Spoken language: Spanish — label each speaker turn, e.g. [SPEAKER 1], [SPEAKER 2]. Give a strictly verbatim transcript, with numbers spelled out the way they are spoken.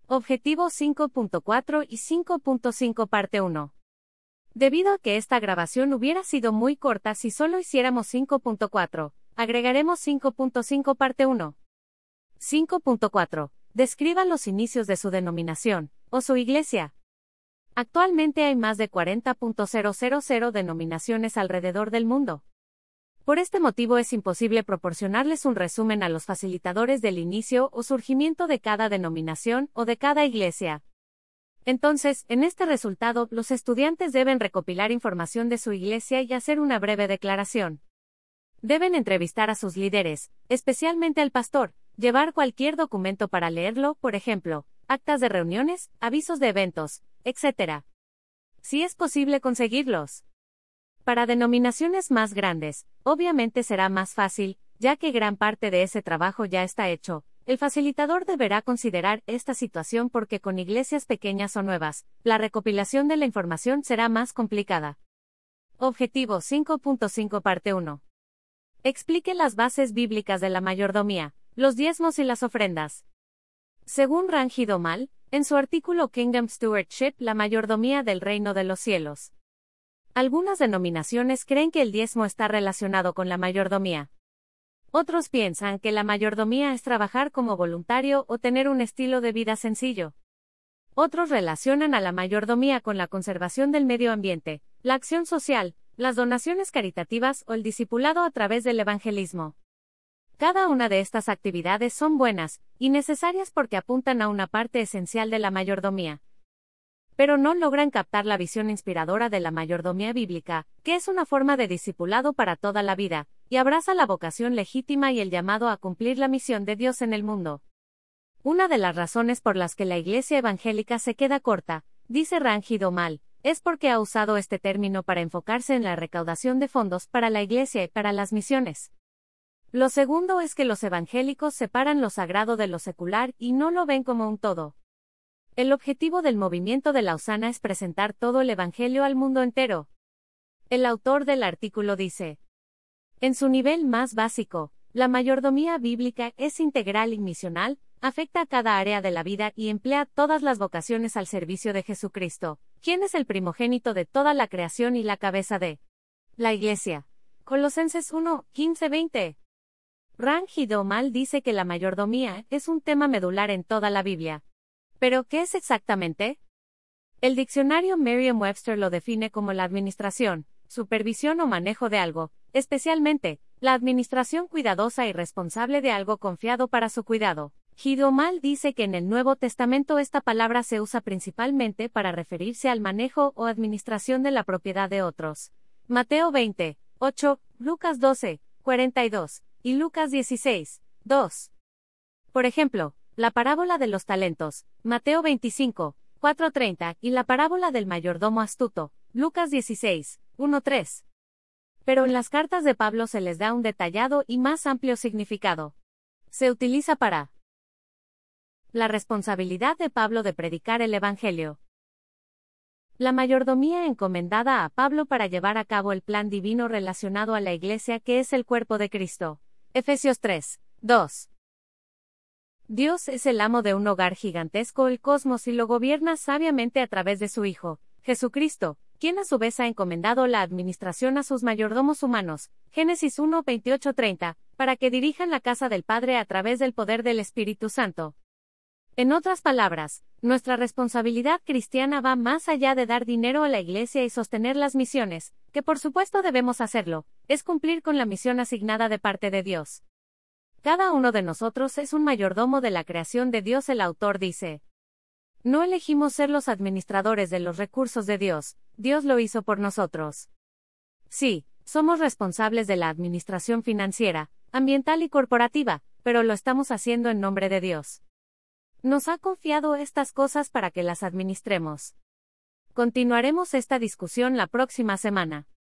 [SPEAKER 1] Objetivo cinco punto cuatro y cinco punto cinco parte uno. Debido a que esta grabación hubiera sido muy corta si solo hiciéramos cinco punto cuatro, agregaremos cinco punto cinco parte uno. cinco punto cuatro. Describa los inicios de su denominación, o su iglesia. Actualmente hay más de cuarenta mil denominaciones alrededor del mundo. Por este motivo es imposible proporcionarles un resumen a los facilitadores del inicio o surgimiento de cada denominación o de cada iglesia. Entonces, en este resultado, los estudiantes deben recopilar información de su iglesia y hacer una breve declaración. Deben entrevistar a sus líderes, especialmente al pastor, llevar cualquier documento para leerlo, por ejemplo, actas de reuniones, avisos de eventos, etcétera. Si es posible conseguirlos. Para denominaciones más grandes, obviamente será más fácil, ya que gran parte de ese trabajo ya está hecho. El facilitador deberá considerar esta situación porque con iglesias pequeñas o nuevas, la recopilación de la información será más complicada. Objetivo cinco punto cinco parte uno. Explique las bases bíblicas de la mayordomía, los diezmos y las ofrendas. Según Ranjit Omal, en su artículo Kingdom Stewardship, la mayordomía del reino de los cielos. Algunas denominaciones creen que el diezmo está relacionado con la mayordomía. Otros piensan que la mayordomía es trabajar como voluntario o tener un estilo de vida sencillo. Otros relacionan a la mayordomía con la conservación del medio ambiente, la acción social, las donaciones caritativas o el discipulado a través del evangelismo. Cada una de estas actividades son buenas y necesarias porque apuntan a una parte esencial de la mayordomía. Pero no logran captar la visión inspiradora de la mayordomía bíblica, que es una forma de discipulado para toda la vida, y abraza la vocación legítima y el llamado a cumplir la misión de Dios en el mundo. Una de las razones por las que la iglesia evangélica se queda corta, dice Ranjit Omal, es porque ha usado este término para enfocarse en la recaudación de fondos para la iglesia y para las misiones. Lo segundo es que los evangélicos separan lo sagrado de lo secular y no lo ven como un todo. El objetivo del movimiento de la Osana es presentar todo el Evangelio al mundo entero. El autor del artículo dice: en su nivel más básico, la mayordomía bíblica es integral y misional, afecta a cada área de la vida y emplea todas las vocaciones al servicio de Jesucristo, quien es el primogénito de toda la creación y la cabeza de la Iglesia. Colosenses uno, quince a veinte. Ranjit Omal dice que la mayordomía es un tema medular en toda la Biblia. ¿Pero qué es exactamente? El diccionario Merriam-Webster lo define como la administración, supervisión o manejo de algo, especialmente, la administración cuidadosa y responsable de algo confiado para su cuidado. Ranjit Omal dice que en el Nuevo Testamento esta palabra se usa principalmente para referirse al manejo o administración de la propiedad de otros. Mateo veinte, ocho, Lucas doce, cuarenta y dos, y Lucas dieciséis, dos. Por ejemplo, la parábola de los talentos, Mateo veinticinco, cuatro a treinta, y la parábola del mayordomo astuto, Lucas dieciséis, uno a tres. Pero en las cartas de Pablo se les da un detallado y más amplio significado. Se utiliza para la responsabilidad de Pablo de predicar el Evangelio. La mayordomía encomendada a Pablo para llevar a cabo el plan divino relacionado a la Iglesia que es el cuerpo de Cristo. Efesios tres, dos. Dios es el amo de un hogar gigantesco, el cosmos, y lo gobierna sabiamente a través de su Hijo, Jesucristo, quien a su vez ha encomendado la administración a sus mayordomos humanos, Génesis uno, veintiocho a treinta, para que dirijan la casa del Padre a través del poder del Espíritu Santo. En otras palabras, nuestra responsabilidad cristiana va más allá de dar dinero a la Iglesia y sostener las misiones, que por supuesto debemos hacerlo, es cumplir con la misión asignada de parte de Dios. Cada uno de nosotros es un mayordomo de la creación de Dios. El autor dice: no elegimos ser los administradores de los recursos de Dios, Dios lo hizo por nosotros. Sí, somos responsables de la administración financiera, ambiental y corporativa, pero lo estamos haciendo en nombre de Dios. Nos ha confiado estas cosas para que las administremos. Continuaremos esta discusión la próxima semana.